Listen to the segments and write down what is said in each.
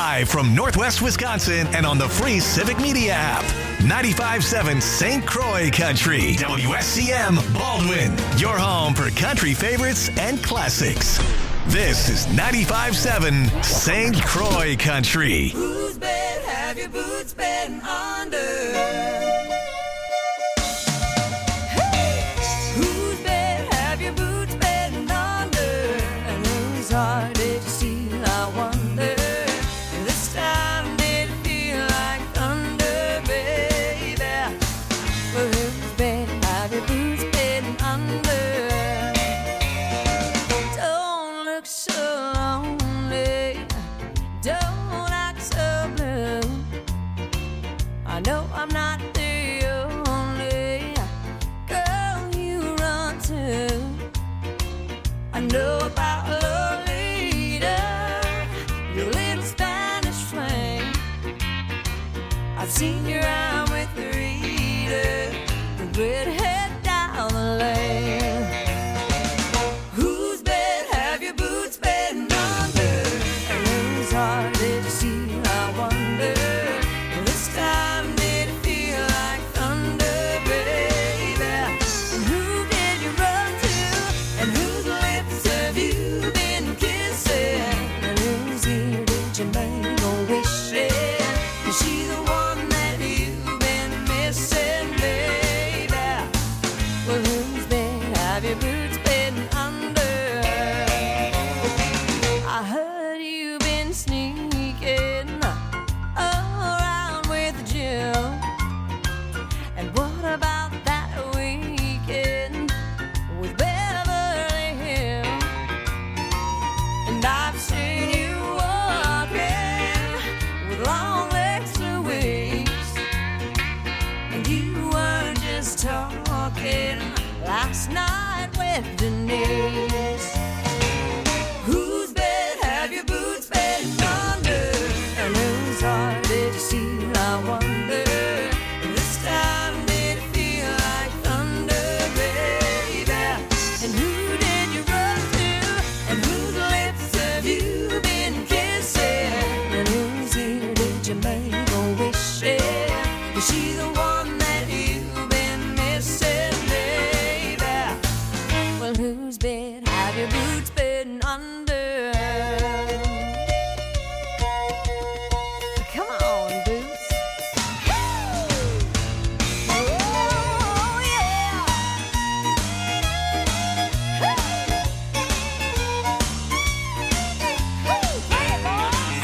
Live from Northwest Wisconsin and on the free Civic Media app. 95.7 St. Croix Country. WSCM Baldwin. Your home for country favorites and classics. This is 95.7 St. Croix Country. Whose bed have your boots been under? Whose bed have your boots been under? And whose heart did you steal, I wonder? This time did it feel like thunder, baby? Well, whose bed have your boots been under? Don't look so lonely, don't act so blue. I know I'm not the only girl you run to. I know about Lolita, your little Spanish flame. I've seen you around with Rita, the redhead down the lane. Whose bed have your boots been under? And whose heart did you steal, I wonder? This time did it feel like thunder, baby? And who did you run to? And whose lips have you been kissing? And whose ear did you make a wish in? Is she the one that you've been missing, baby? Well, whose bed have your boots been under? I heard you've been sneaking around with Jill. And what about that weekend with Beverly Hills? And I've seen you walking with long legs Louise. And you weren't just talking last night with Denise. Whose bed have your boots been under? And whose heart did you steal, I wonder? This time did it feel like thunder, baby? And who did you run to? And whose lips have you been kissing? And whose ear did you make a wish in? Is she the one that you've been missing, baby? Well, whose bed have your boots been under? Come on, boots. Oh, yeah. Play it, boys.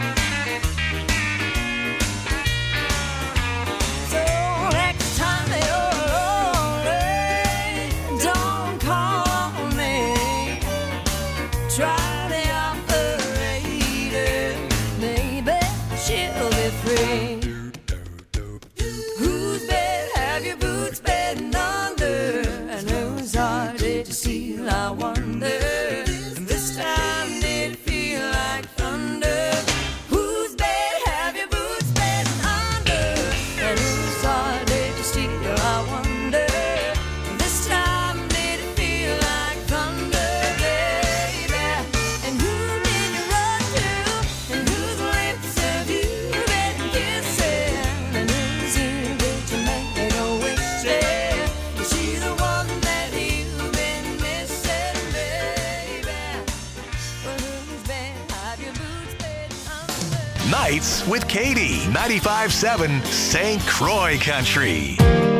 So next time you're lonely, don't call me. Try the operator, maybe she'll be free. Whose bed have your boots been under? And whose heart did you steal, I wonder? And this time did it feel like thunder? Whose bed have your boots been under? And whose heart did you steal, I wonder? This time did it feel like thunder, baby? And who did you run to? And whose lips have you been kissing? And whose ear did you make a wish in? Is she the one that you've been missing, baby? Well, whose bed have your boots been under? Nights with Katie. 95.7 St. Croix Country.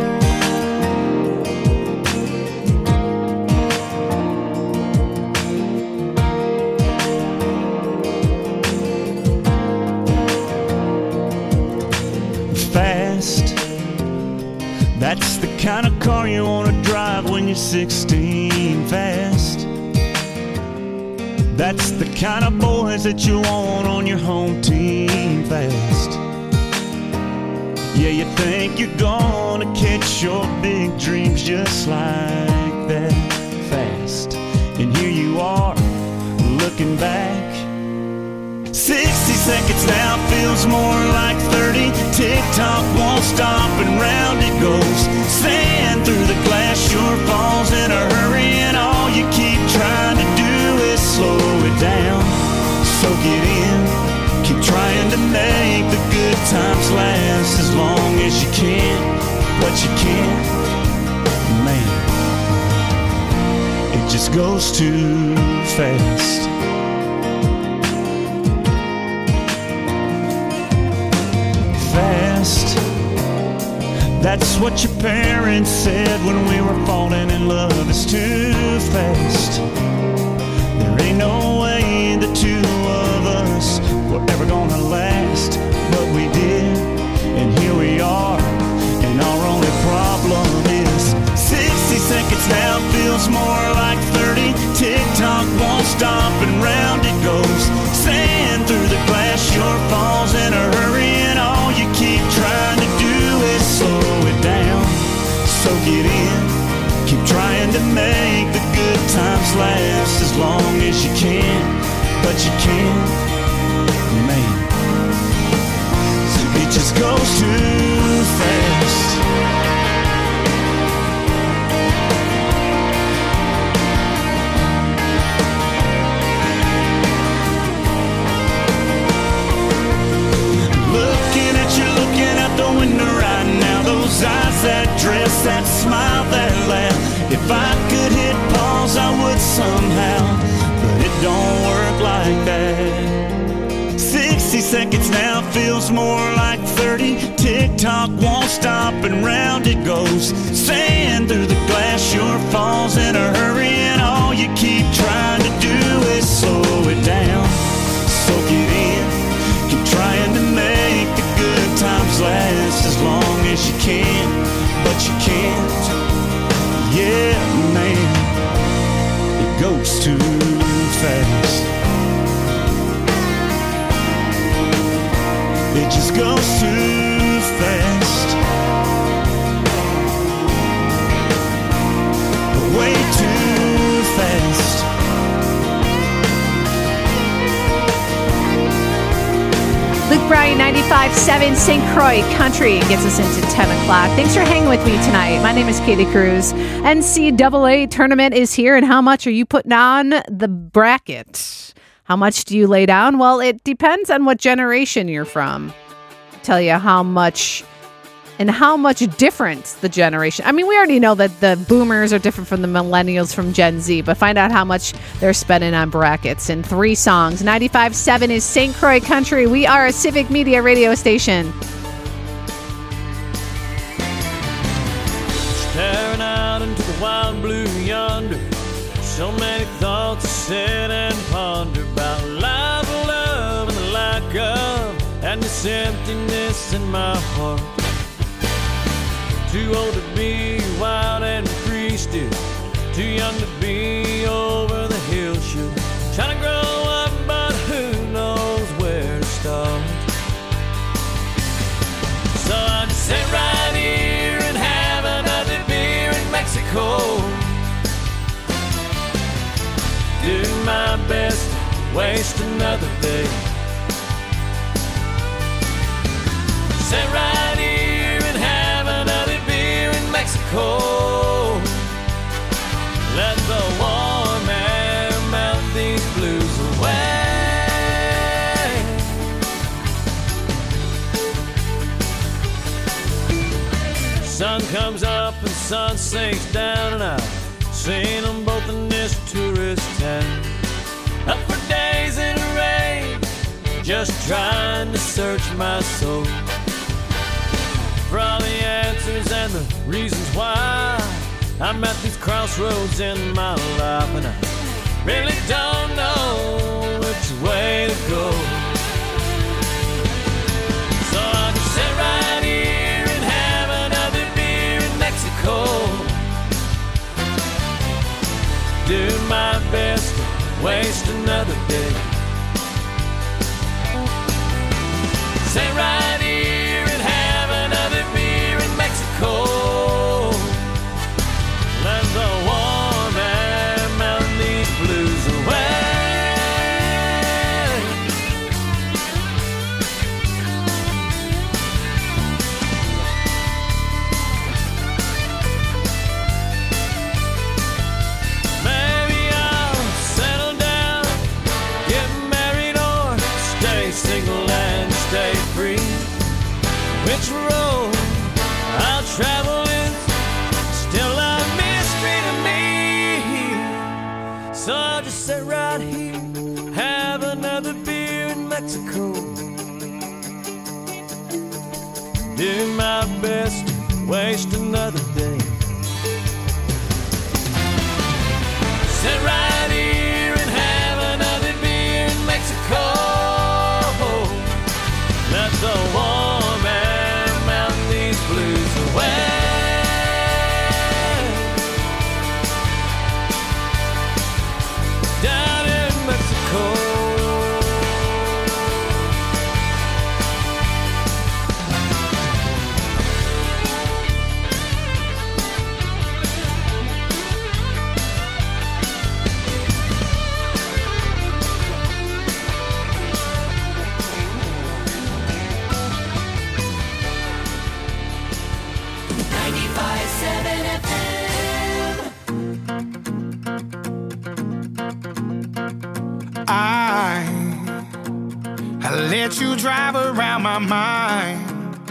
Fast. That's the kind of car you want to drive when you're 16. Fast. That's the kind of boys that you want on your home team. Fast. Yeah, you think you're gonna catch your big dreams just like that. Fast. And here you are, looking back. 60 seconds now feels more like 30. Tick-tock won't stop and round it goes. Sand through the glass sure falls in a hurry, and all you keep trying to do is slow it down. Soak it in, keep trying times last as long as you can, but you can't, man. It just goes too fast. Fast. That's what your parents said when we were falling in love. It's too fast. There ain't no way the two of us were ever gonna last, but we did, and here we are, and our only problem is 60 seconds now feels more like 30. Tick-tock won't stop and round it goes. Sand through the glass, your falls in a hurry, and all you keep trying to do is slow it down. Soak it in, keep trying to make the good times last as long as you can, but you can't, man. It just goes too fast. Looking out the window right now, those eyes, that dress, that smile, that laugh. If I could hit pause, I would somehow, but it don't work like that. 60 seconds now feels more like 30. Tick-tock won't stop and round it goes. Sand through the glass, your falls in a hurry, and all you keep trying to do is slow it down. Soak it in, keep trying to make the good times last as long as you can, but you can't. Yeah, man, it goes too fast. It just goes too fast. Way too fast. Luke Bryan, 95.7 St. Croix Country gets us into 10 o'clock. Thanks for hanging with me tonight. My name is Katie Cruz. NCAA tournament is here, and how much are you putting on the bracket? How much do you lay down? Well, it depends on what generation you're from. Tell you how much and how much different the generation. I mean, we already know that the boomers are different from the millennials from Gen Z, but find out how much they're spending on brackets in 3 songs. 95.7 is St. Croix Country. We are a civic media radio station. Staring out into the wild blue yonder, so many thoughts to sit and ponder about life, love, and the lack of, and this emptiness in my heart. Too old to be wild and free still, too young to be over the hill shoot. Trying to grow up, but who knows where to start. So I just sit right here and have another beer in Mexico. Do my best to waste another day. Sit right here and have another beer in Mexico. Let the warm air melt these blues away. Sun comes up and sun sinks down, and I've seen them both in this tourist town. Up for days in the rain, just trying to search my soul for all the answers and the reasons why I'm at these crossroads in my life, and I really don't know which way to go. So I can sit right here and have another beer in Mexico. Do my best to waste another day. Sit right here and have another beer in Mexico. Let the warm air melt these blues away. Maybe I'll settle down, get married, or stay single and stay free. which road I'll travel is still a mystery to me. So I'll just sit right here, have another beer in Mexico, do my best to waste another day. Sit right here and have another beer in Mexico. Let the warm air melt these blues away. Down in Mexico. I let you drive around my mind.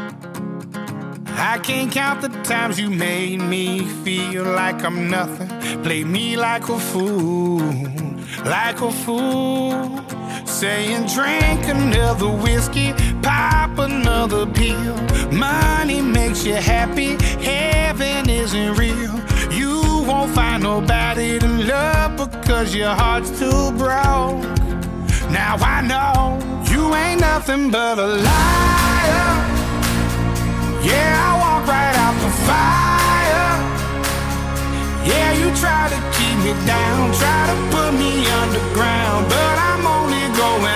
I can't count the times you made me feel like I'm nothing. Play me like a fool, like a fool. Saying drink another whiskey, pop another pill. Money makes you happy, heaven isn't real. You won't find nobody to love because your heart's too broke. Now I know you ain't nothing but a liar. Yeah, I walk right out the fire. Yeah, you try to keep me down, try to put me underground, but I'm only going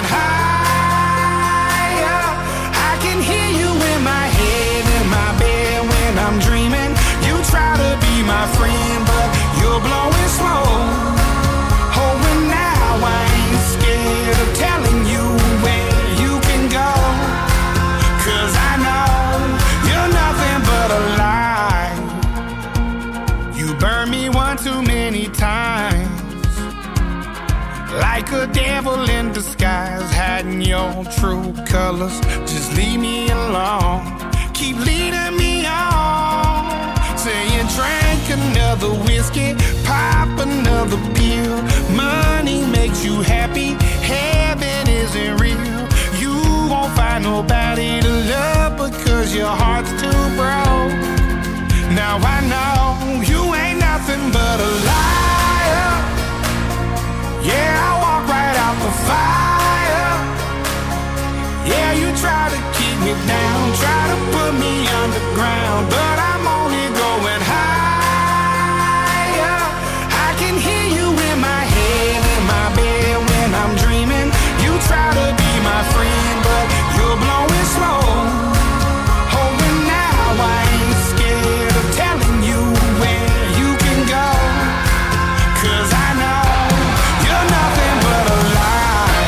higher. I can hear you in my head, in my bed when I'm dreaming. You try to be my friend, but you're blowing smoke. Oh, and now I ain't scared of telling you where you can go, 'cause I know you're nothing but a lie. You burned me one too many times, like a devil in disguise, hiding your true colors. Just leave me alone, keep leading me on. Saying drink another whiskey, pop another pill. Money makes you happy, heaven isn't real. You won't find nobody to love because your heart's too broke. Now I know you ain't nothing but a liar. Yeah, I walk right out the fire. Yeah, you try to keep me down, try to put me underground, but I'm only going higher. I can hear you in my head, in my bed when I'm dreaming. You try to be my friend, but you're blowing smoke. Oh, and now I ain't scared of telling you where you can go, 'cause I know you're nothing but a lie.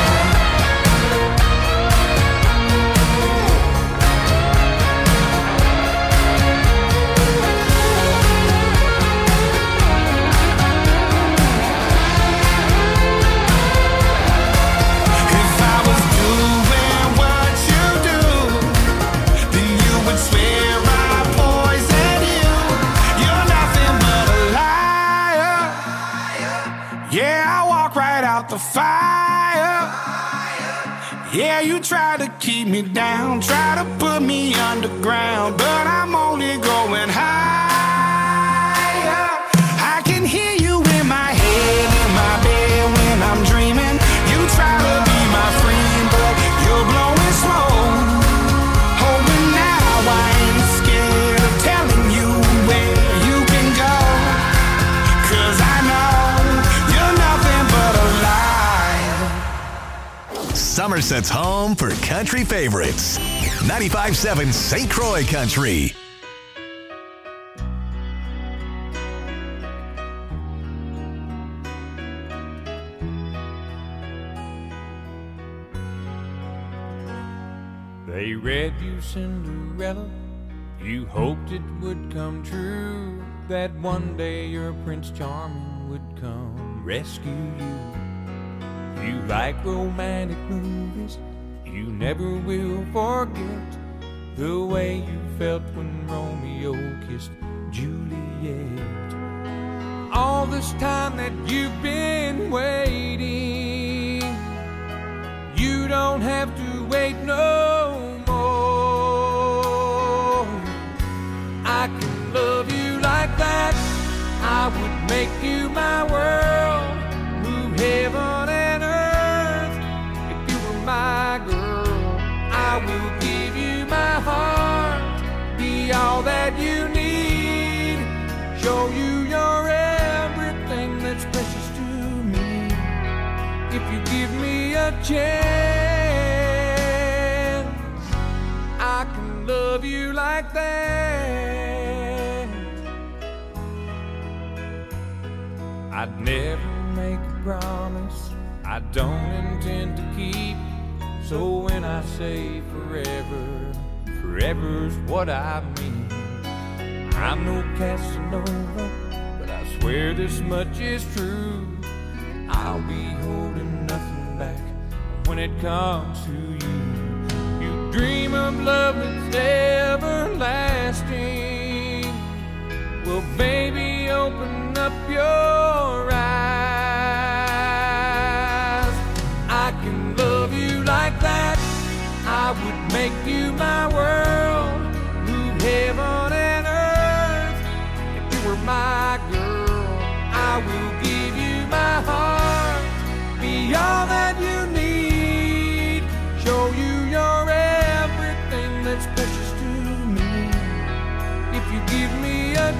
If I was doing what you do, then you would swear I poisoned you. You're nothing but a liar. Yeah, I walk right out the fire. Yeah, you try to keep me down, try to put me underground, but I'm only going higher. I can hear you in my head, in my bed when I'm dreaming. You try to be my friend, but you're blowing smoke. Oh, and now I ain't scared of telling you where you can go, 'cause I know you're nothing but a lie. Somerset's home for country favorites. 95.7 St. Croix Country. They read you Cinderella, you hoped it would come true, that one day your Prince Charming would come rescue you. You like romantic movies, you never will forget the way you felt when Romeo kissed Juliet. All this time that you've been waiting, you don't have to wait no more. I can love you like that. I would make you my world, move heaven and earth. If you were my girl, I will give you my heart, be all that you need, show you your everything that's precious to me. If you give me a chance, I can love you like that. I'd never make a promise I don't intend to keep. So when I say forever, forever's what I mean. I'm no Casanova, but I swear this much is true. I'll be holding nothing back when it comes to you. You dream of love that's everlasting. Well, baby, open up your eyes. I can love you like that. I would make you my world, move heaven and earth. If you were my girl, I will give you my heart, be all that you need, show you your everything that's precious to me. If you give me a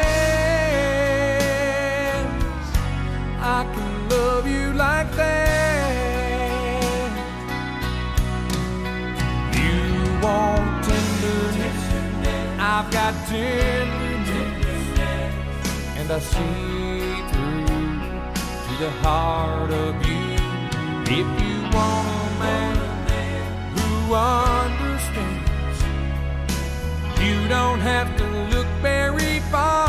chance, I can love you like that. You want tenderness, I've got tenderness, and I see through to the heart of you. If you want a man who understands, you don't have to look very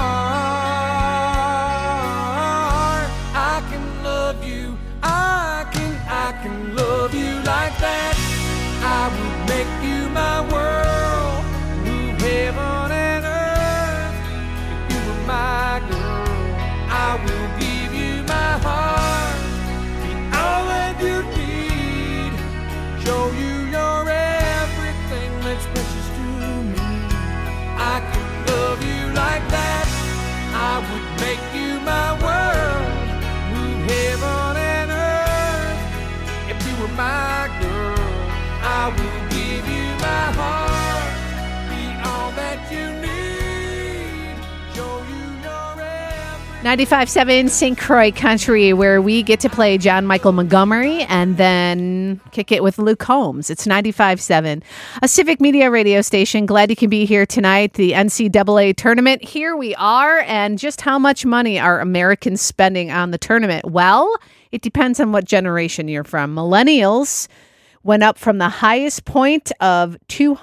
far. I can love you, I can love you like that. I would make you my world, move heaven and earth. If you were my girl, I will give you my heart, be all that you need, show you your everything that's precious to me. I can love you like that. I would make you my world, move heaven and earth. If you were my girl, I will give you my heart, be all that you need, show you your everything. 95.7 St. Croix Country, where we get to play John Michael Montgomery and then kick it with Luke Holmes. It's 95.7, a Civic Media radio station. Glad you can be here tonight. The NCAA tournament, here we are. And just how much money are Americans spending on the tournament? Well, it depends on what generation you're from. Millennials went up from the highest point of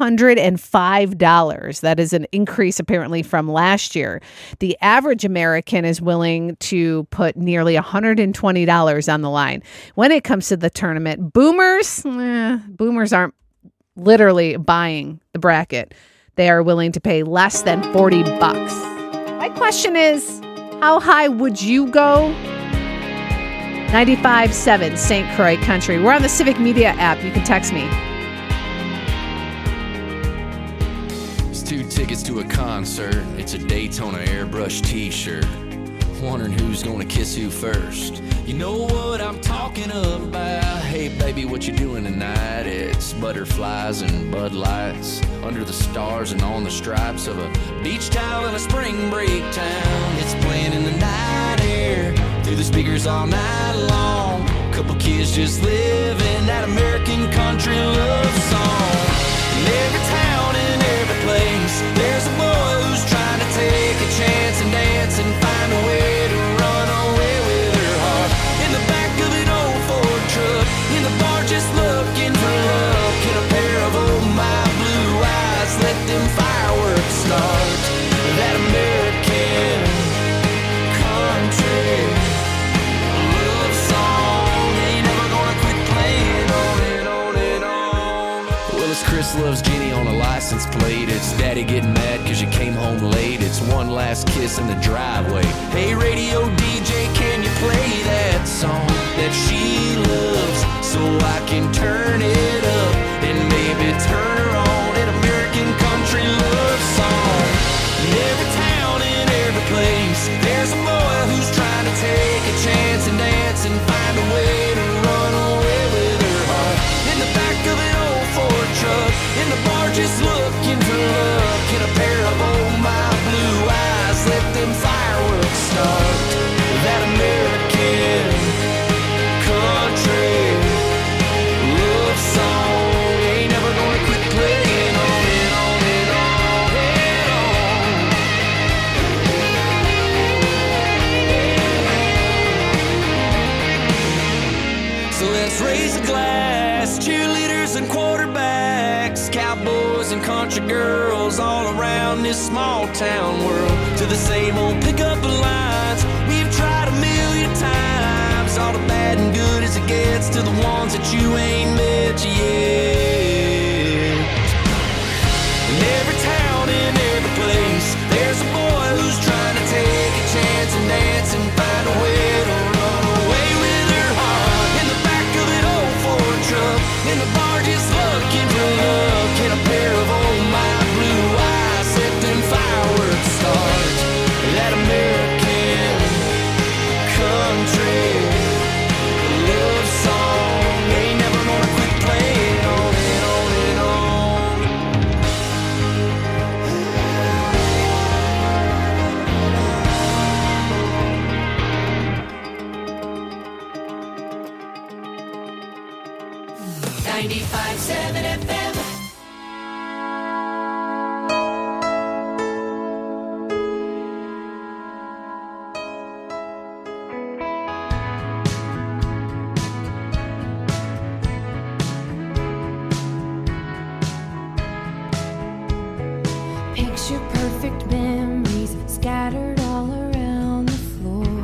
$205. That is an increase apparently from last year. The average American is willing to put nearly $120 on the line. When it comes to the tournament, boomers aren't literally buying the bracket. They are willing to pay less than $40. My question is, how high would you go? 95.7 St. Croix Country. We're on the Civic Media app. You can text me. It's 2 tickets to a concert. It's a Daytona airbrush t-shirt. Wondering who's gonna kiss who first. You know what I'm talking about. Hey baby, what you doing tonight? It's butterflies and Bud Lights under the stars and on the stripes of a beach towel in a spring break town. It's playing in the night air through the speakers all night long. Couple kids just living that American country love song. In every town and every place, there's a boy who's trying to take a chance and dance and find a way to run away with her heart. In the back of an old Ford truck, in the bar just looking for love. Can a pair of oh my blue eyes let them fireworks start? That American country love song ain't never gonna quit playing on and on and on. Well, it's Chris loves Jenny on a license plate. It's Daddy getting mad cause you came home late. It's one last kiss in the driveway. Hey, radio DJ, can you play that song that she loves so I can turn it up and maybe turn her on an American country love song. In every town, in every place, there's a boy who's trying to take a chance and dance and find a way to run away with her heart. In the back of an old Ford truck, in the bar just looking for luck, in a pair of old my blue eyes, let them fireworks start. That American country love song ain't never gonna quit playing on and on and on and on. So let's raise a glass, cheerleaders and quarterbacks, cowboys and country girls all around this small town world, to the same old pickup lines we've tried a million times, all the bad and good as it gets, to the ones that you ain't met yet. In every town, in every place, there's a boy who's trying to take a chance and dance and find a way to run away with her heart. In the back of an old Ford truck, in the bar just looking for luck, in a pair of old my blue eyes, let them fireworks start. That American country love song ain't never gonna quit playing on and on and on. FM. Picture perfect memories scattered all around the floor.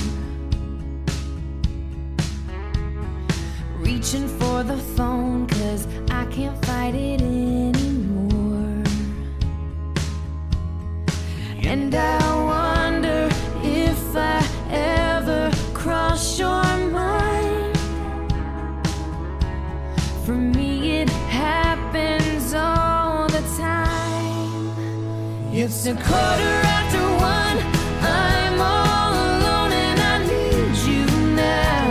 Reaching for the phone 'cause I can't fight it anymore. And I wonder if I ever cross your mind. For me it happens all the time. It's a 1:15. I'm all alone and I need you now.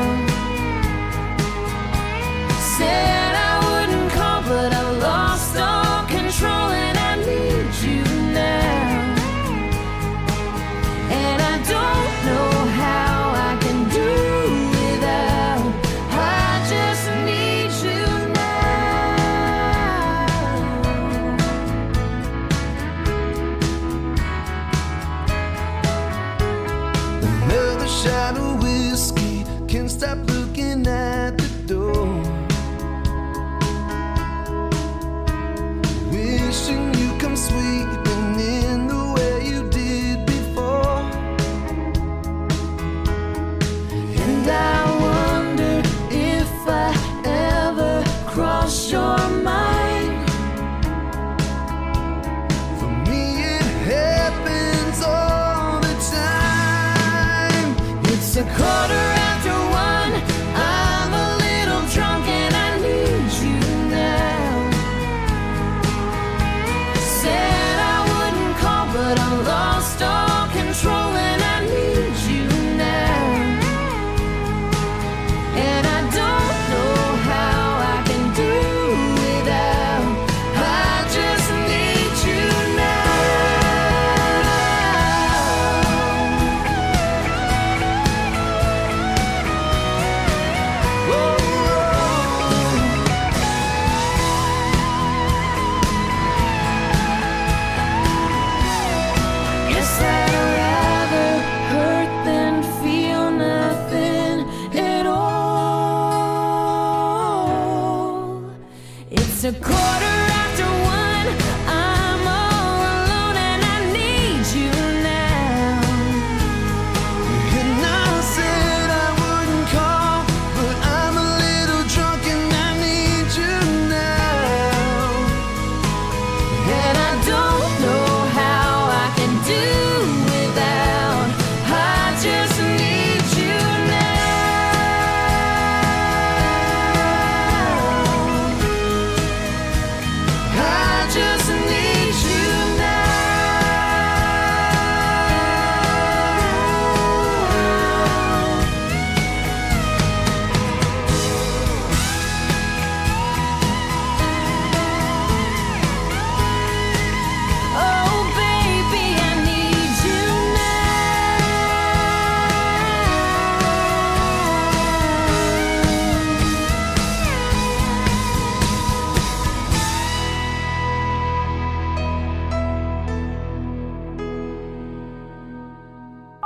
Said I wouldn't call, but I lost all control and I need you now. And I don't know how I can do without. I just need you now.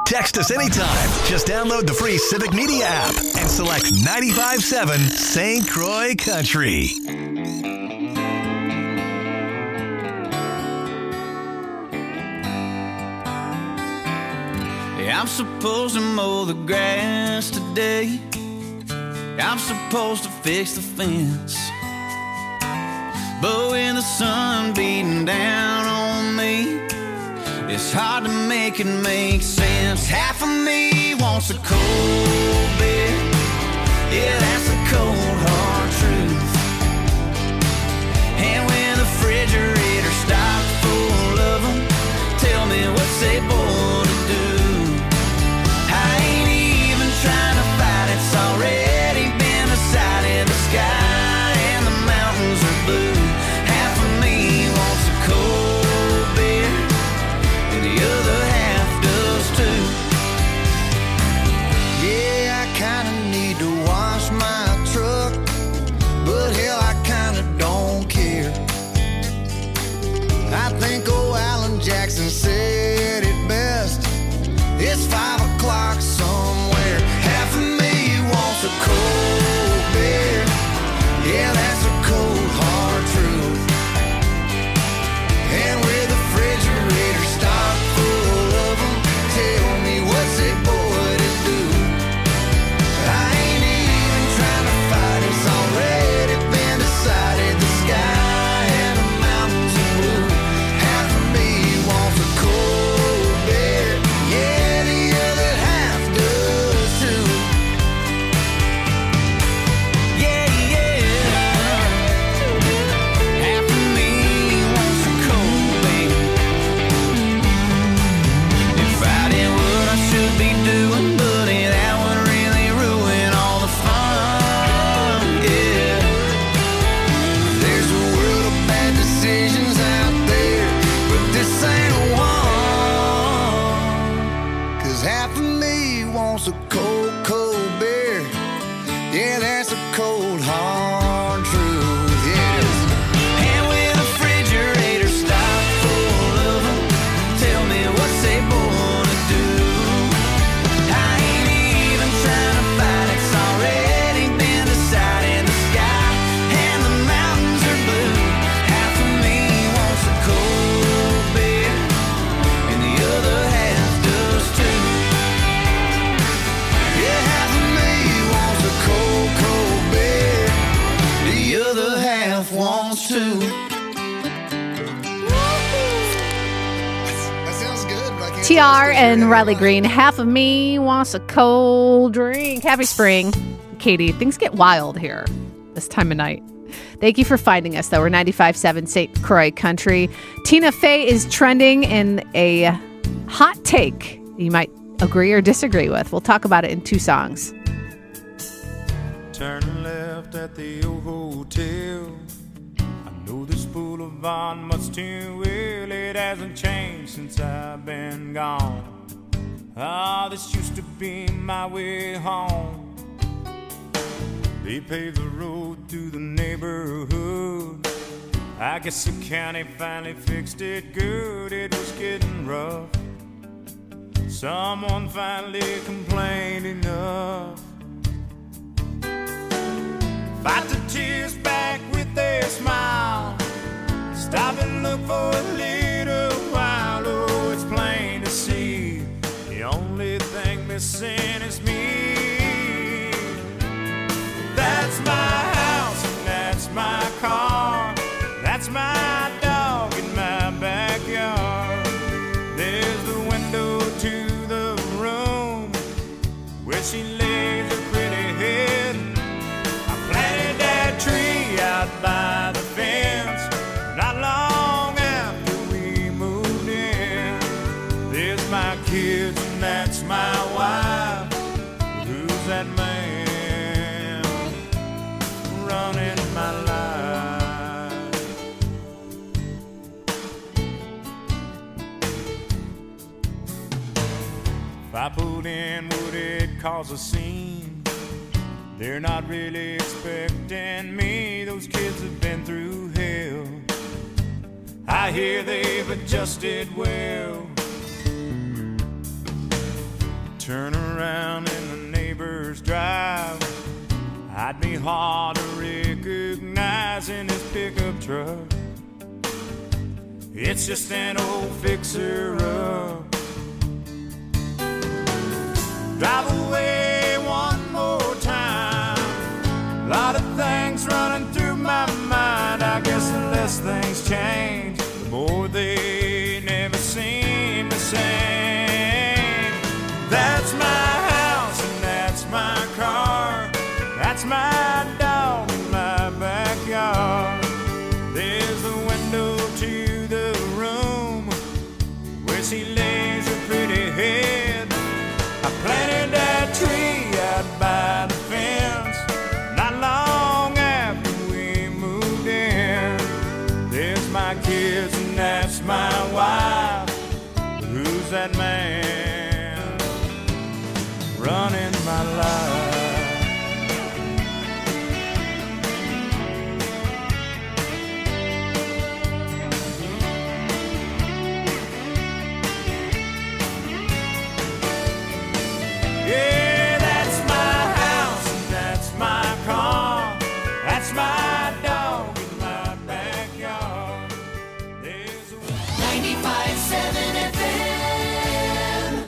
Text us anytime. Just download the free Civic Media app and select 95.7 St. Croix Country. I'm supposed to mow the grass today. I'm supposed to fix the fence. But when the sun beating down on me, it's hard to make it make sense. Half of me wants a cold beer. Yeah, that's a cold hard truth. And when the refrigerator stocked full of them, tell me what's they born to do. I ain't even trying to fight, it's already been decided. The sky and the mountains are blue. Half of me wants a cold beer, and the other half does too. Yeah, I kinda need to wash my truck, but hell, I kinda don't care. I think old Alan Jackson said it best. It's 5 o'clock somewhere. Half of me wants a cold beer. Yeah, that's a cold hard truth. And with the refrigerator stocked full of them, tell me what's a boy to do. I ain't even trying to fight, it's already been decided. The sky and the mountains are blue. Half of me wants a cold beer. Yeah, the other half does too. Yeah, yeah. Half of me wants a cold beer. If I did what I should be doing, buddy, that would really ruin all the fun. Yeah. There's a world of bad decisions out there, but this ain't one. 'Cause half of me wants a cold, cold beer. Yeah, that's a cold, hard truth, yes. And with the refrigerator stocked full of them, tell me what's they born to do. I ain't even trying to fight, it's already been decided. The sky and the mountains are blue. Half of me wants a cold beer, and the other half does too. Yeah, half of me wants a cold, cold beer. The other half wants to. That sounds good, but I can't TR and Riley Green. Half of me wants a cold drink. Happy spring. Katie, things get wild here this time of night. Thank you for finding us, though. We're 95.7 St. Croix Country. Tina Fey is trending in a hot take you might agree or disagree with. We'll talk about it in 2 songs. Turn left at the old hotel. I know this boulevard much too well. It hasn't changed since I've been gone. Ah, this used to be my way home. They paved the road through the neighborhood. I guess the county finally fixed it good. It was getting rough. Someone finally complained enough. Fight the tears back with their smile. Stop and look for a little while. Oh, it's plain to see the only thing missing is me. That's my house and that's my car. That's my dog in my backyard. There's the window to the room where she lays her pretty head. I planted that tree out by the fence not long after we moved in. There's my kids and that's my wife. Who's that man running my life? If I pulled in, would it cause a scene? They're not really expecting me. Those kids have been through hell. I hear they've adjusted well. turn around in the neighbor's drive, I'd be hard to recognize in his pickup truck. It's just an old fixer-up. Drive away one more time. A lot of things running through my mind. I guess the less things change, the more they never seem the same. That's my house and that's my car. That's my dog in my backyard. There's a window to the room where she lays her pretty head. I planted that tree out by the fence not long after we moved in. There's my kids and that's my wife. Who's that man running my life? Yeah, that's my house and that's my car. That's my dog in my backyard. There's a 95.7 FM.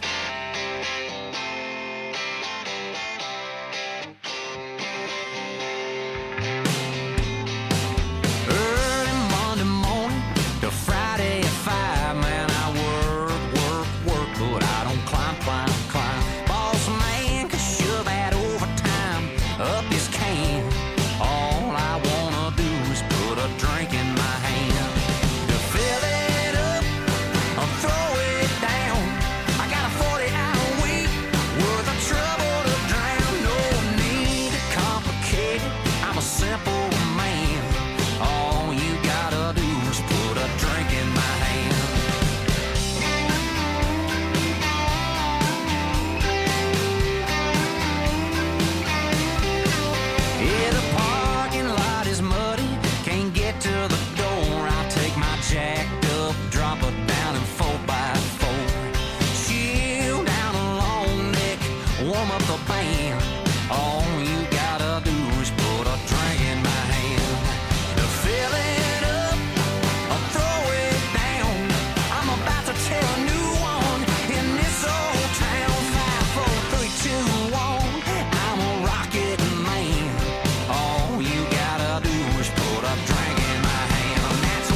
Early Monday morning to Friday at 5, man, I work, but I don't climb. Boss man can shove that overtime up his can. All I wanna do is put a drink in my hand. To fill it up or throw it down. I got a 40-hour week worth of trouble to drown. No need to complicate it, I'm a simple man. All you gotta do is put a drink in my hand. Yeah, the parking lot is muddy, can't get to the door. I'll take my jacked up, drop it down in 4x4. Chill down a long neck, warm up the band. All you gotta do is put a drink in my hand. To fill it up or throw it down, I'm about to tell a new one in this old town. 5, 4, 3, 2, 1, I'm a rocket man. All you gotta do is put a drink in my hand. And that's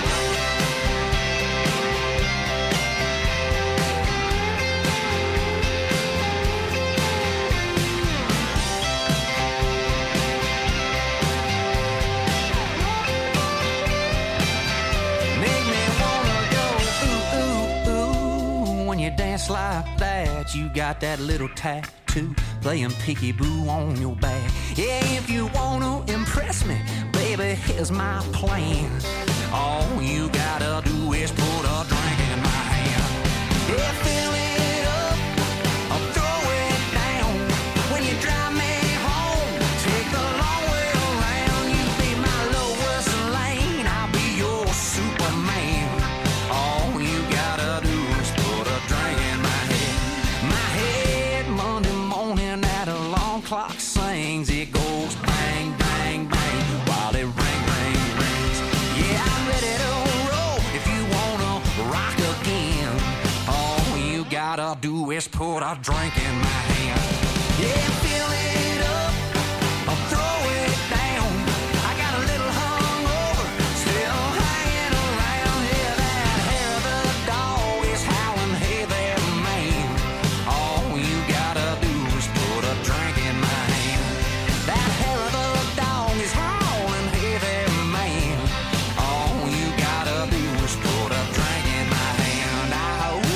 make me wanna go ooh, ooh, ooh. When you dance like that, you got that little tattoo playing peekaboo on your back. Yeah, if you wanna impress me, baby, here's my plan. All you gotta do is put a drink in my hand. Yeah, fill it up or throw it down. When you drive me home, take the long way around. You be my Lois Lane, I'll be your Superman. All you gotta do is put a drink in my head. My head Monday morning at alarm clock sings. It goes bang, bang, bang while it rings. Yeah, I'm ready to roll if you wanna rock again. All you gotta do is put a drink in my hand. Yeah, fill it up or throw it down. I got a little hungover, still hanging around. Yeah, that hair of the dog is howling, hey there, man. All you gotta do is put a drink in my hand. That hair of the dog is howling, hey there, man. All you gotta do is put a drink in my hand. Ah, ooh.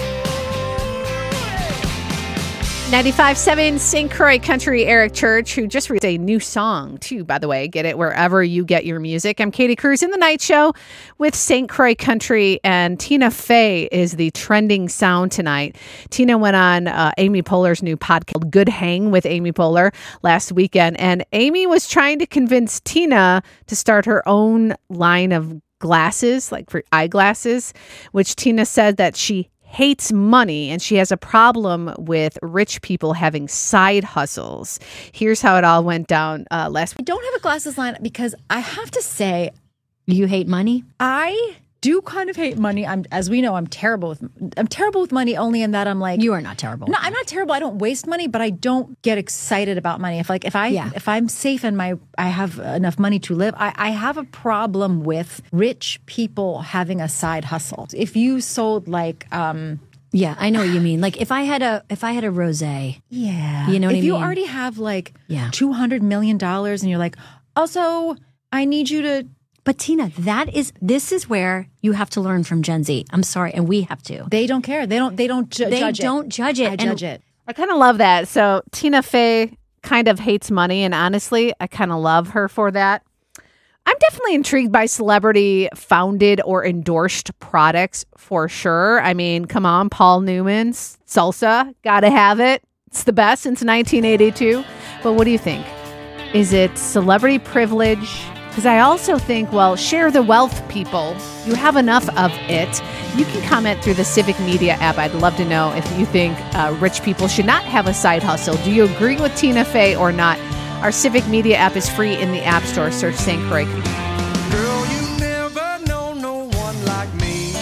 95.7 St. Croix Country, Eric Church, who just released a new song, too, by the way. Get it wherever you get your music. I'm Katie Cruz in the night show with St. Croix Country, and Tina Fey is the trending sound tonight. Tina went on Amy Poehler's new podcast, Good Hang with Amy Poehler, last weekend, and Amy was trying to convince Tina to start her own line of glasses, like for eyeglasses, which Tina said that she hates money, and she has a problem with rich people having side hustles. Here's how it all went down last week. I don't have a glasses line because I have to say, You hate money? I do kind of hate money. As we know, I'm terrible with money only in that I'm like, You are not terrible. No, I'm not terrible. I don't waste money, but I don't get excited about money. If I'm safe and I have enough money to live, I have a problem with rich people having a side hustle. If you sold like Yeah, I know what you mean. Like if I had a rosé. Yeah. You know what I mean? If you already have like Yeah. $200 million and you're like, also I need you to. But Tina, this is where you have to learn from Gen Z. I'm sorry, and we have to. They don't care. They don't judge it. They don't judge it. I judge it. I kind of love that. So Tina Fey kind of hates money, and honestly, I kind of love her for that. I'm definitely intrigued by celebrity-founded or endorsed products for sure. I mean, come on, Paul Newman's salsa, gotta have it. It's the best since 1982. But what do you think? Is it celebrity privilege? Because I also think, well, share the wealth, people. You have enough of it. You can comment through the Civic Media app. I'd love to know if you think rich people should not have a side hustle. Do you agree with Tina Fey or not? Our Civic Media app is free in the App Store. Search St. Croix. Girl, you never know no one like me.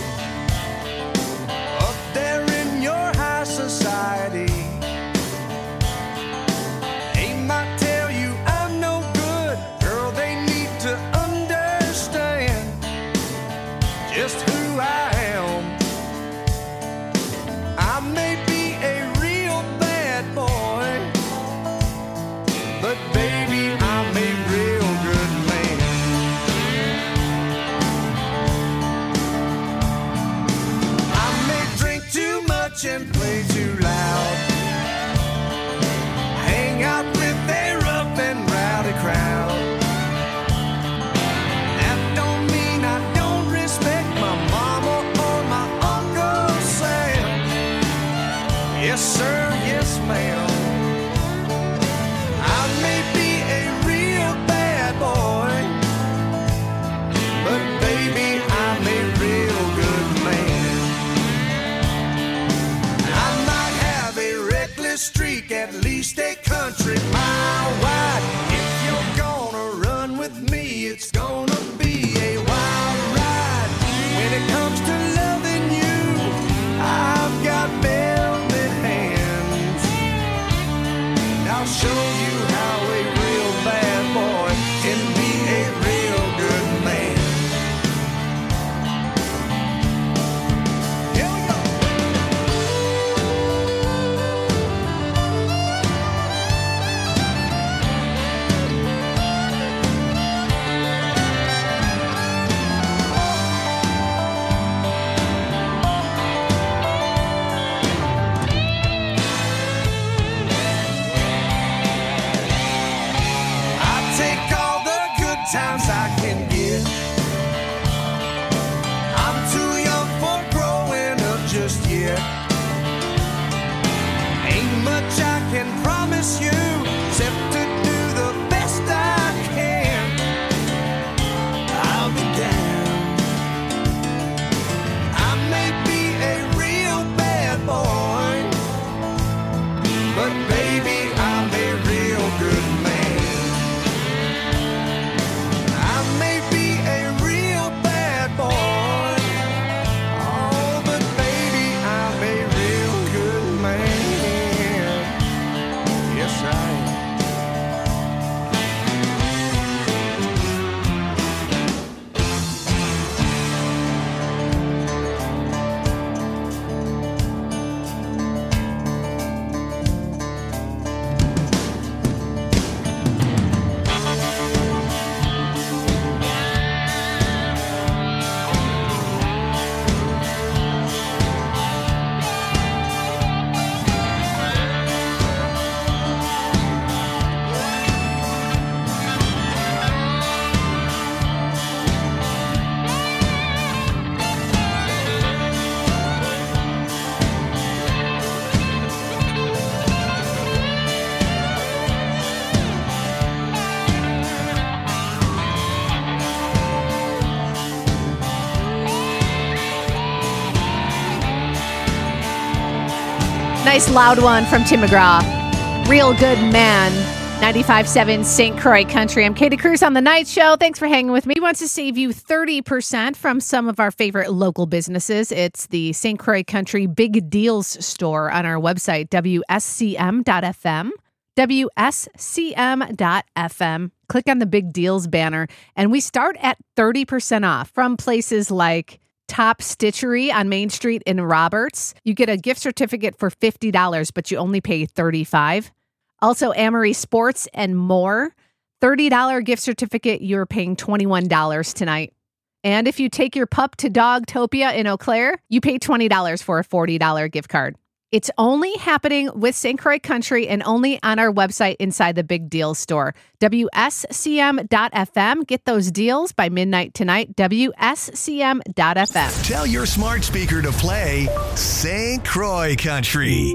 Up there in your high society. They might tell you I'm no good. Girl, they need to understand just who I am. I may be a real bad boy, but baby, I'm a real good man. I may drink too much and play too loud, hang out with a rough and rowdy crowd. That don't mean I don't respect my mom. Nice loud one from Tim McGraw. Real Good Man. 95.7 St. Croix Country. I'm Katie Cruz on The Night Show. Thanks for hanging with me. We want to save you 30% from some of our favorite local businesses. It's the St. Croix Country Big Deals store on our website, WSCM.FM. WSCM.FM. Click on the Big Deals banner, and we start at 30% off from places like Top Stitchery on Main Street in Roberts. You get a gift certificate for $50, but you only pay $35. Also, Amory Sports and More. $30 gift certificate, you're paying $21 tonight. And if you take your pup to Dogtopia in Eau Claire, you pay $20 for a $40 gift card. It's only happening with St. Croix Country and only on our website inside the Big Deals store. WSCM.FM. Get those deals by midnight tonight. WSCM.FM. Tell your smart speaker to play St. Croix Country.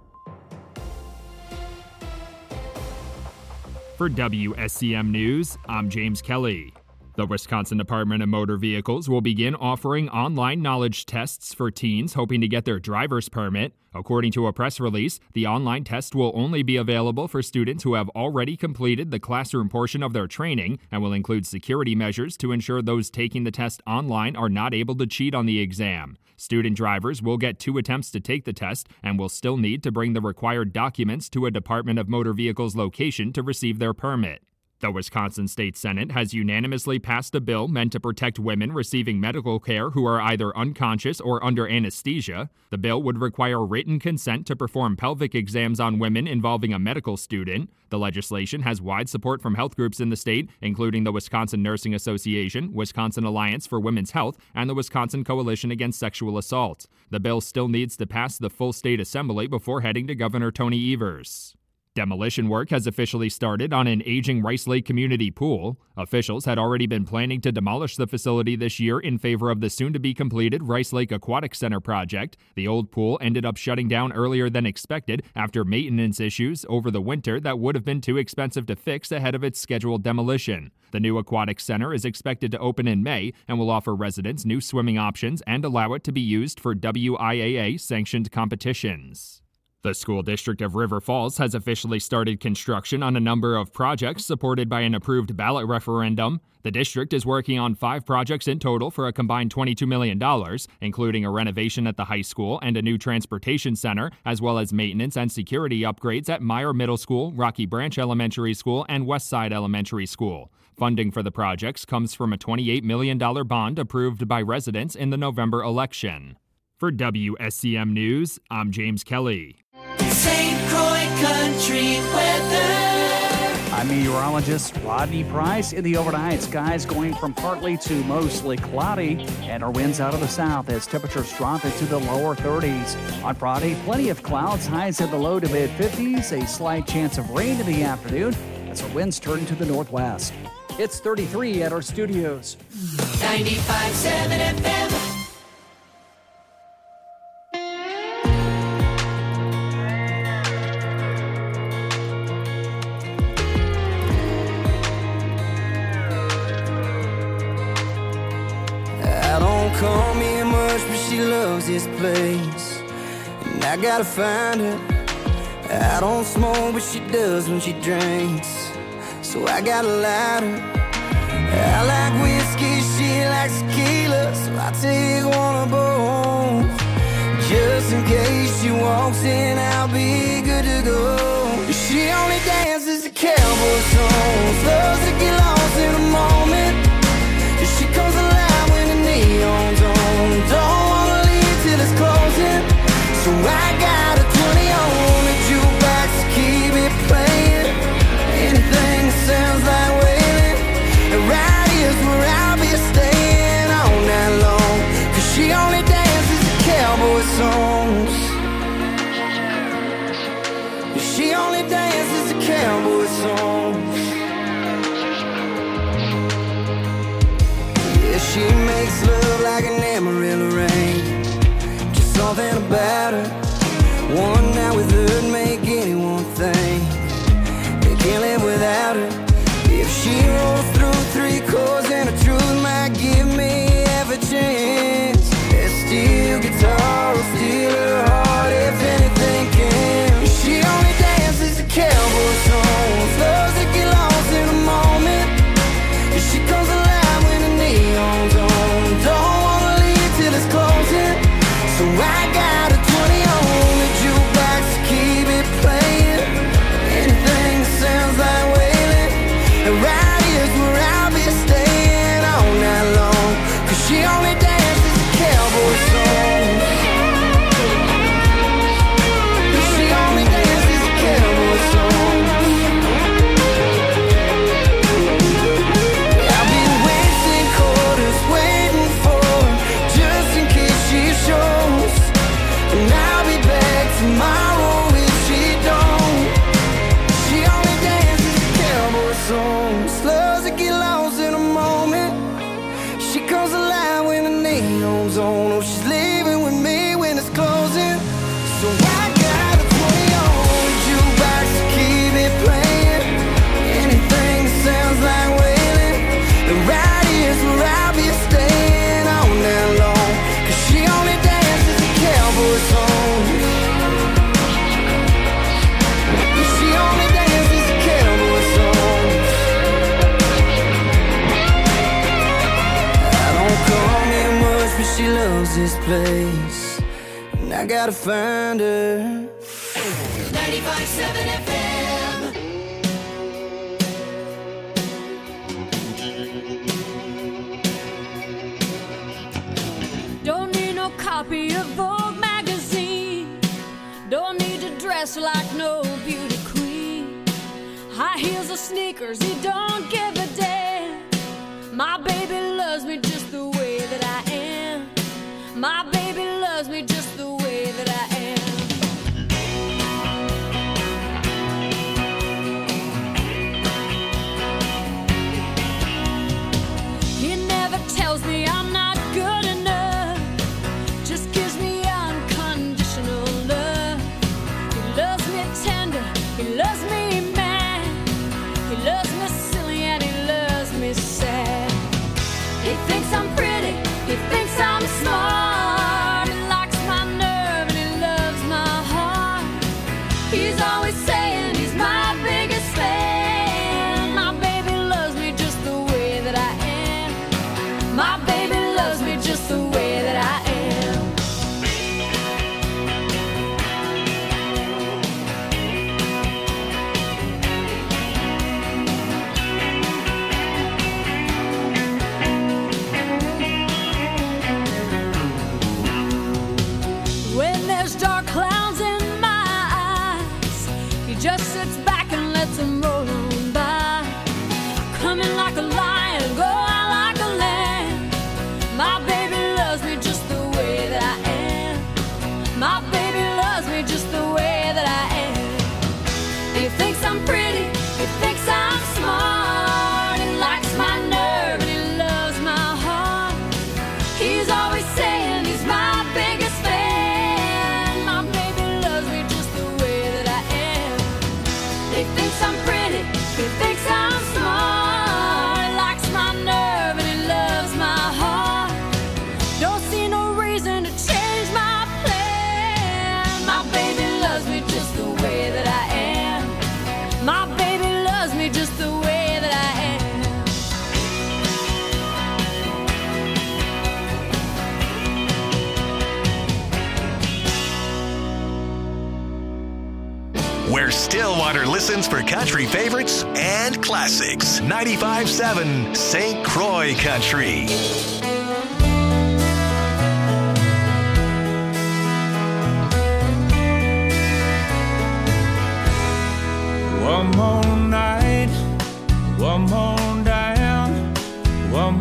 For WSCM News, I'm James Kelly. The Wisconsin Department of Motor Vehicles will begin offering online knowledge tests for teens hoping to get their driver's permit. According to a press release, the online test will only be available for students who have already completed the classroom portion of their training and will include security measures to ensure those taking the test online are not able to cheat on the exam. Student drivers will get 2 attempts to take the test and will still need to bring the required documents to a Department of Motor Vehicles location to receive their permit. The Wisconsin State Senate has unanimously passed a bill meant to protect women receiving medical care who are either unconscious or under anesthesia. The bill would require written consent to perform pelvic exams on women involving a medical student. The legislation has wide support from health groups in the state, including the Wisconsin Nursing Association, Wisconsin Alliance for Women's Health, and the Wisconsin Coalition Against Sexual Assault. The bill still needs to pass the full state assembly before heading to Governor Tony Evers. Demolition work has officially started on an aging Rice Lake community pool. Officials had already been planning to demolish the facility this year in favor of the soon-to-be-completed Rice Lake Aquatic Center project. The old pool ended up shutting down earlier than expected after maintenance issues over the winter that would have been too expensive to fix ahead of its scheduled demolition. The new aquatic center is expected to open in May and will offer residents new swimming options and allow it to be used for WIAA-sanctioned competitions. The school district of River Falls has officially started construction on a number of projects supported by an approved ballot referendum. The district is working on 5 projects in total for a combined $22 million, including a renovation at the high school and a new transportation center, as well as maintenance and security upgrades at Meyer Middle School, Rocky Branch Elementary School, and Westside Elementary School. Funding for the projects comes from a $28 million bond approved by residents in the November election. For WSCM News, I'm James Kelly. St. Croix Country weather. I'm meteorologist Rodney Price. In the overnight, skies going from partly to mostly cloudy, and our winds out of the south as temperatures drop into the lower 30s. On Friday, plenty of clouds, highs in the low to mid 50s, a slight chance of rain in the afternoon as our winds turn to the northwest. It's 33 at our studios. 95.7 FM. Call me much, but she loves this place, and I gotta find her. I don't smoke, but she does when she drinks, so I gotta light her. I like whiskey, she likes tequila, so I take one of both. Just in case she walks in, I'll be good to go. She only dances to cowboy songs, loves to get lost in a moment. She comes alive when the neon's on. Don't wanna leave till it's closing, so I got a 20 on the jukebox to keep it playing. Anything that sounds like wailing, right here's where I'll be staying all night long. 'Cause she only dances to cowboy songs. She only dances to cowboy songs. She makes love like an Amarillo rain. Just something about her. One night with her would make anyone think they can't live without her. If she rolls through 3 chords and the truth might give me half a chance. That steel guitar will steal her heart if anything can. but she loves this place. And I gotta find her. 95.7 FM. Don't need no copy of Vogue magazine. Don't need to dress like no beauty queen. High heels or sneakers, he don't give a damn. My baby loves me just the way that I am. My baby loves me just the way that I am. He never tells me I'm not good enough. Just gives me unconditional love. He loves me tender, he loves me mad. He loves me silly and he loves me sad. He thinks I'm pretty, he thinks I'm smart. He likes my nerve and he loves my heart. He's always saying he's my biggest fan. My baby loves me just the way that I am. My baby loves me just the way that I am. When there's dark clouds in my eyes, he just sits back and lets them roll on by. Coming like a lion, go out like a lamb. My baby loves me just the way that I am. My baby loves me just the way that I am. He thinks I'm pretty, he thinks I'm smart. He likes my nerve and he loves my heart. He's always saying he's my biggest fan. My baby loves me just the way that I am. He thinks I'm pretty, he thinks I'm smart. He likes my nerve and he loves my heart. Don't see no reason to change my plan. My baby loves me just the way that I am. My baby loves me just the way that I am. Where Stillwater listens for country favorites and classics. 95.7 St. Croix Country. One more night, one more down, one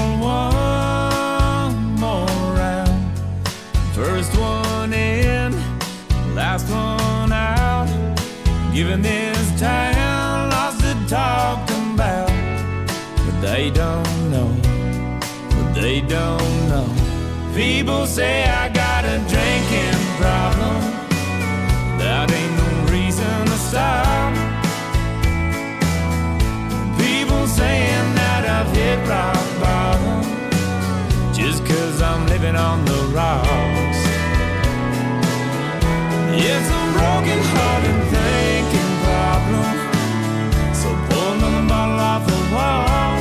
more round. First one in, last one out. Giving this town lots to talk about. But they don't know, but they don't know. People say I got a drinking problem. That ain't no reason to stop. People saying that I've hit rock bottom just 'cause I'm living on the rocks. It's a broken hearted thinking problem. So pull another bottle off the wall.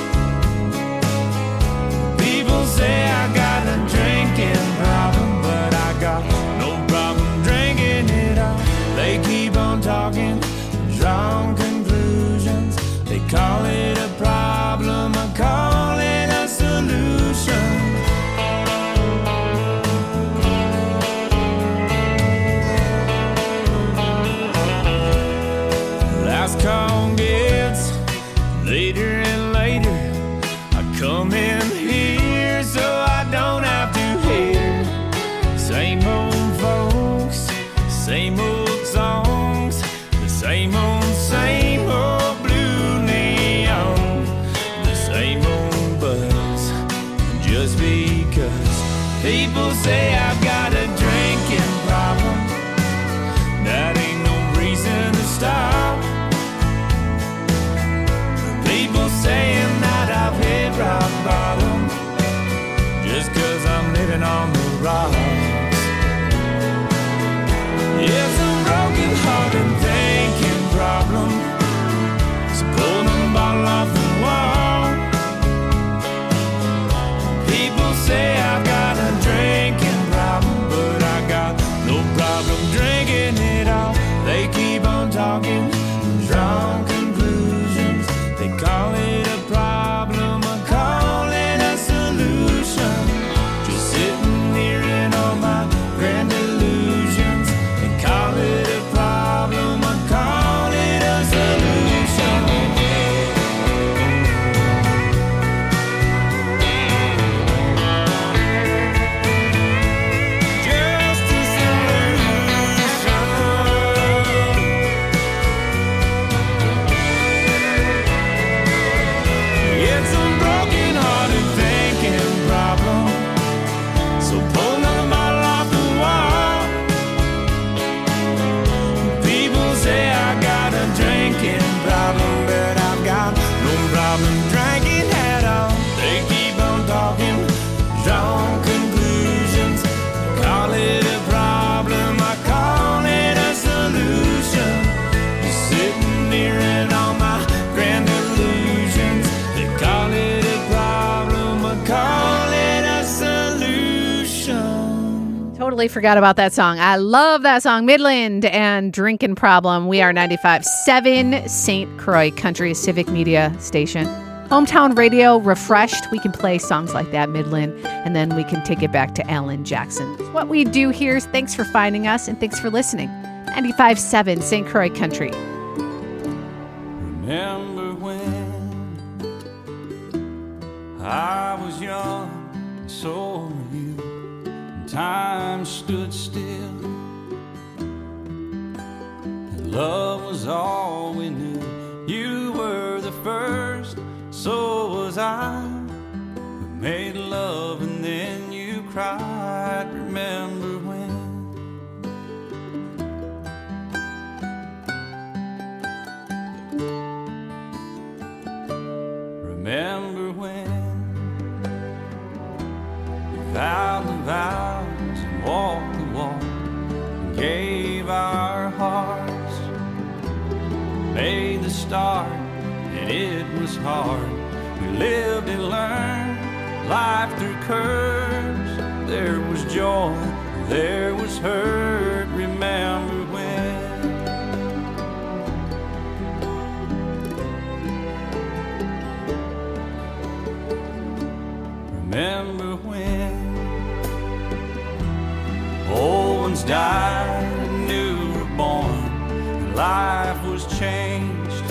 People say I got a drinking problem, but I got no problem drinking it all. They keep on talking, drawing conclusions. They call it a problem, I call it a solution. Last call gets later and later. I come in here so I don't have to hear same old folks, same old songs, the same old blue neon, the same old buzz. Just because people say I've got a drinking problem, that ain't no reason to stop. People saying that I've hit rock bottom just 'cause I'm living on the rocks. It's a broken hearted thinking problem. So pull the bottle off the wall. People say I've got Totally forgot about that song. I love that song. Midland and Drinking Problem. We are 95.7 St. Croix Country Civic Media Station. Hometown radio, refreshed. We can play songs like that, Midland, and then we can take it back to Alan Jackson. What we do here is thanks for finding us and thanks for listening. 95.7 St. Croix Country. Remember when I was young, and so were you, and time stood still, and love was all we knew. You were the first, so was I, who made love and then you cried. Remember when? Remember when we vowed the vows and walked the walk and gave our hearts, made the start, and it was hard. We lived and learned life through curves. There was joy, there was hurt. Remember when? Remember when old ones died and new were born, and life was changed,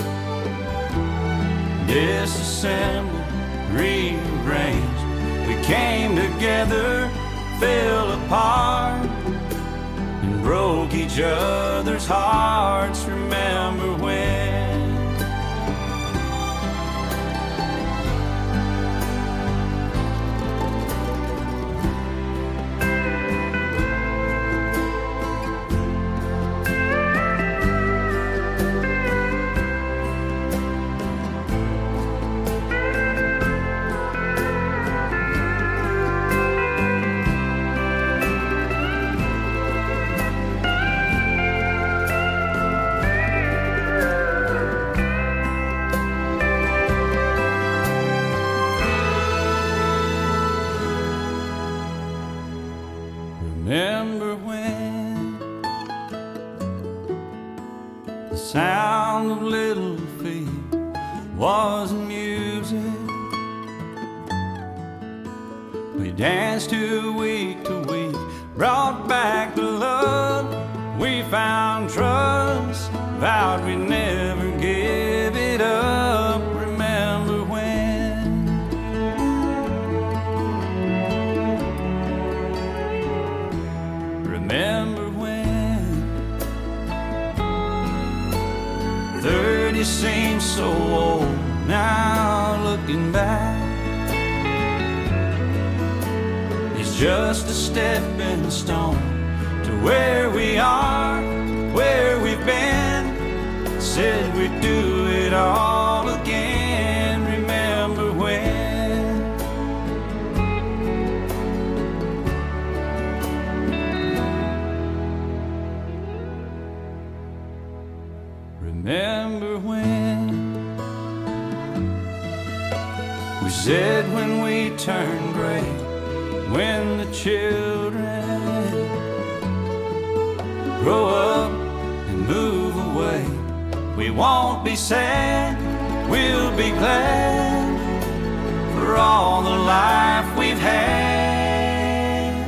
disassembled, rearranged. We came together, fell apart, and broke each other's hearts. Remember when? Remember when the sound of little feet was music? We danced to week, brought back the love. We found trust, vowed we'd never give it up. Remember when? Remember when 30 seems so old now, looking back. It's just a stepping stone to where we are, where we've been. Said we'd do it all again. Remember when? Remember when we said when we turned gray, when the children grow up and move away, we won't be sad, we'll be glad for all the life we've had,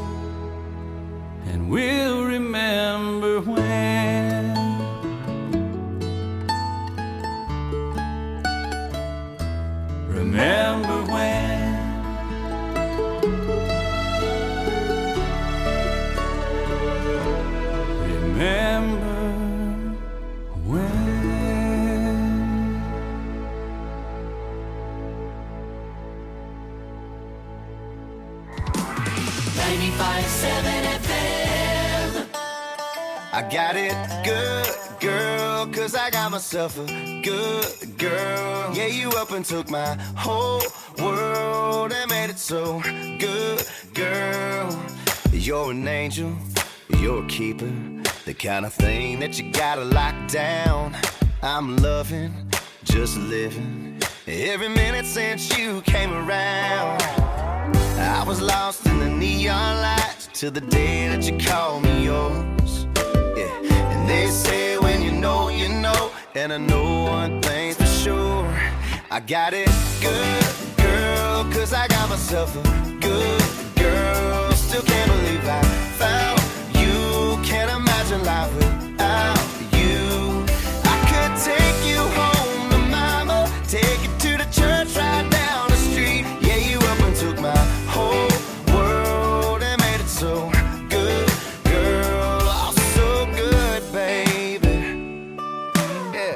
and we'll remember when. Remember when. Remember when. 95.7 FM. I got it good, girl, 'cause I got myself a good girl. Yeah, you up and took my whole world and made it so good, girl. You're an angel, you're a keeper, the kind of thing that you gotta lock down. I'm loving, just living, every minute since you came around. I was lost in the neon lights till the day that you called me yours. Yeah, and they say when you know, you know. And I know one thing's for sure, I got it good, girl, cause I got myself a good girl. Still can't believe I found you. Can't imagine life without you. I could take you home to mama, take you to the church right down the street. Yeah, you up and took my whole world and made it so good, girl. Oh, so good, baby. Yeah.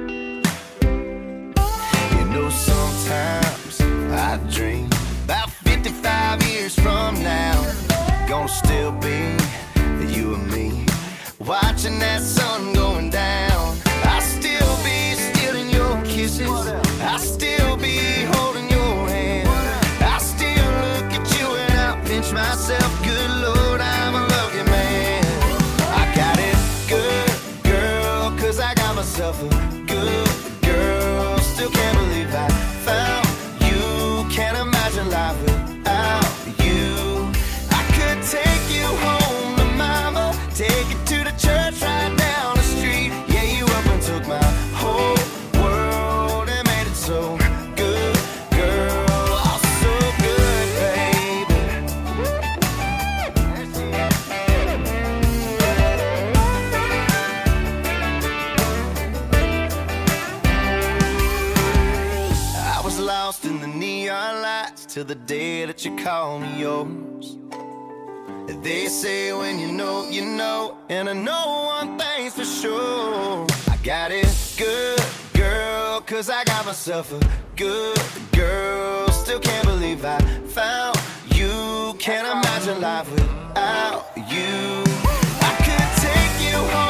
You know, sometimes I dream about 55 years from now, gonna still be you and me, watching that sun going down. I'll still be stealing your kisses, I'll still be holding your hand. I'll still look at you and I'll pinch myself. Good Lord, I'm a lucky man. I got it good, girl, cause I got myself a good girl. Still can't believe I found you. Can't imagine life without you. I could take you home to mama, take you to the church right down the street. Yeah, you up and took my whole world and made it so good, girl. Oh, so good, baby. I was lost in the neon lights till the day that you called me yours. They say when you know, you know. And I know one thing's for sure, I got it good, girl, cause I got myself a good girl. Still can't believe I found you. Can't imagine life without you. I could take you home